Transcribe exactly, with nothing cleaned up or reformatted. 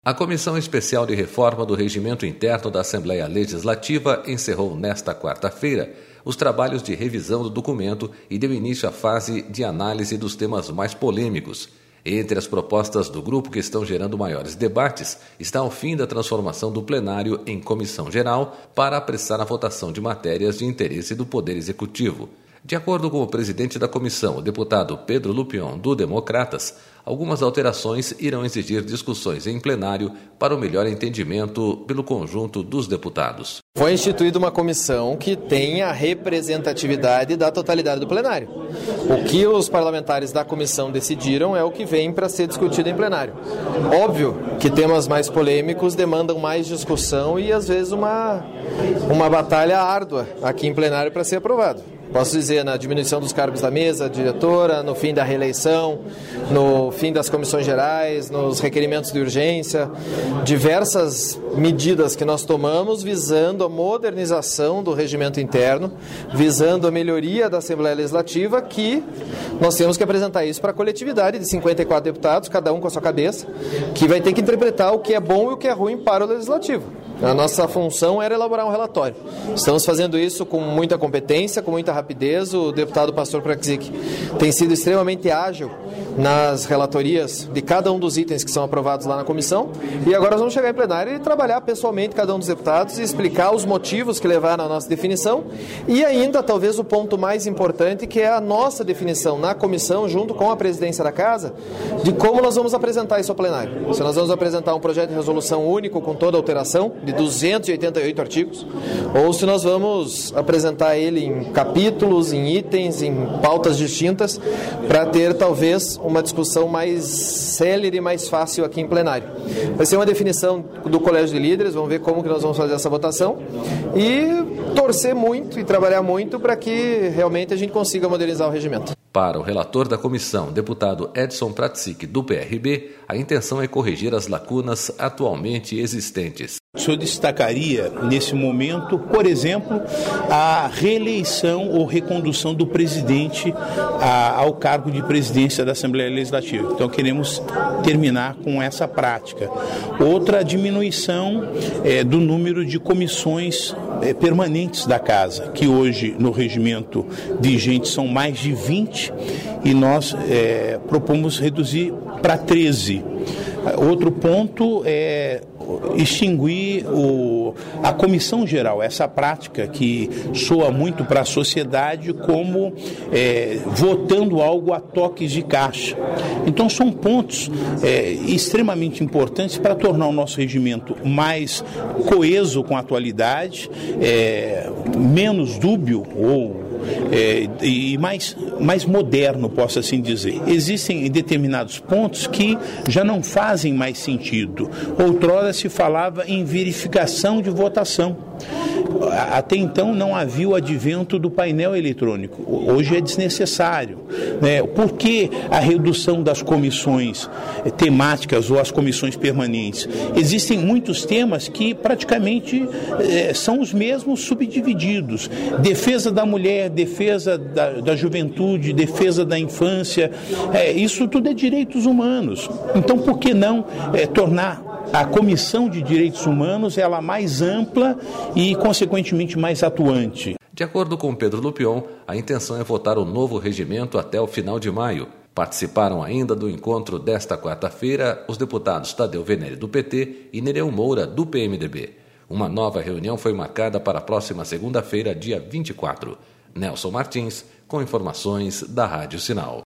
A Comissão Especial de Reforma do Regimento Interno da Assembleia Legislativa encerrou nesta quarta-feira os trabalhos de revisão do documento e deu início à fase de análise dos temas mais polêmicos. Entre as propostas do grupo que estão gerando maiores debates está o fim da transformação do plenário em comissão geral para apressar a votação de matérias de interesse do Poder Executivo. De acordo com o presidente da comissão, o deputado Pedro Lupion, do Democratas, algumas alterações irão exigir discussões em plenário para o melhor entendimento pelo conjunto dos deputados. Foi instituída uma comissão que tem a representatividade da totalidade do plenário. O que os parlamentares da comissão decidiram é o que vem para ser discutido em plenário. Óbvio que temas mais polêmicos demandam mais discussão e, às vezes, uma, uma batalha árdua aqui em plenário para ser aprovado. Posso dizer, na diminuição dos cargos da mesa diretora, no fim da reeleição, no fim das comissões gerais, nos requerimentos de urgência, diversas medidas que nós tomamos visando a modernização do regimento interno, visando a melhoria da Assembleia Legislativa, que nós temos que apresentar isso para a coletividade de cinquenta e quatro deputados, cada um com a sua cabeça, que vai ter que interpretar o que é bom e o que é ruim para o Legislativo. A nossa função era elaborar um relatório. Estamos fazendo isso com muita competência, com muita rapidez. O deputado Pastor Praxic tem sido extremamente ágil nas relatorias de cada um dos itens que são aprovados lá na comissão. E agora nós vamos chegar em plenário e trabalhar pessoalmente cada um dos deputados e explicar os motivos que levaram à nossa definição. E ainda, talvez, o ponto mais importante, que é a nossa definição na comissão, junto com a presidência da Casa, de como nós vamos apresentar isso ao plenário. Se nós vamos apresentar um projeto de resolução único com toda alteração, de duzentos e oitenta e oito artigos, ou se nós vamos apresentar ele em capítulos, em itens, em pautas distintas, para ter talvez uma discussão mais célere e mais fácil aqui em plenário. Vai ser uma definição do Colégio de Líderes, vamos ver como que nós vamos fazer essa votação e torcer muito e trabalhar muito para que realmente a gente consiga modernizar o regimento. Para o relator da comissão, deputado Edson Praxic, do P R B, a intenção é corrigir as lacunas atualmente existentes. O senhor destacaria, nesse momento, por exemplo, a reeleição ou recondução do presidente a, ao cargo de presidência da Assembleia Legislativa. Então, queremos terminar com essa prática. Outra, a diminuição é, do número de comissões é, permanentes da Casa, que hoje, no regimento vigente, são mais de vinte, e nós é, propomos reduzir para treze. Outro ponto é extinguir o, a comissão geral, essa prática que soa muito para a sociedade como é, votando algo a toques de caixa. Então são pontos é, extremamente importantes para tornar o nosso regimento mais coeso com a atualidade, é, menos dúbio ou É, e mais, mais moderno, posso assim dizer. Existem determinados pontos que já não fazem mais sentido. Outrora se falava em verificação de votação. Até então não havia o advento do painel eletrônico. Hoje é desnecessário, né? Por que a redução das comissões temáticas ou as comissões permanentes? Existem muitos temas que praticamente é, são os mesmos subdivididos. Defesa da mulher, defesa da, da juventude, defesa da infância, é, isso tudo é direitos humanos. Então por que não é, tornar a Comissão de Direitos Humanos ela mais ampla e, consequentemente, mais atuante? De acordo com Pedro Lupion, a intenção é votar o novo regimento até o final de maio. Participaram ainda do encontro desta quarta-feira os deputados Tadeu Venere, do P T, e Nereu Moura, do P M D B. Uma nova reunião foi marcada para a próxima segunda-feira, dia vinte e quatro. Nelson Martins, com informações da Rádio Sinal.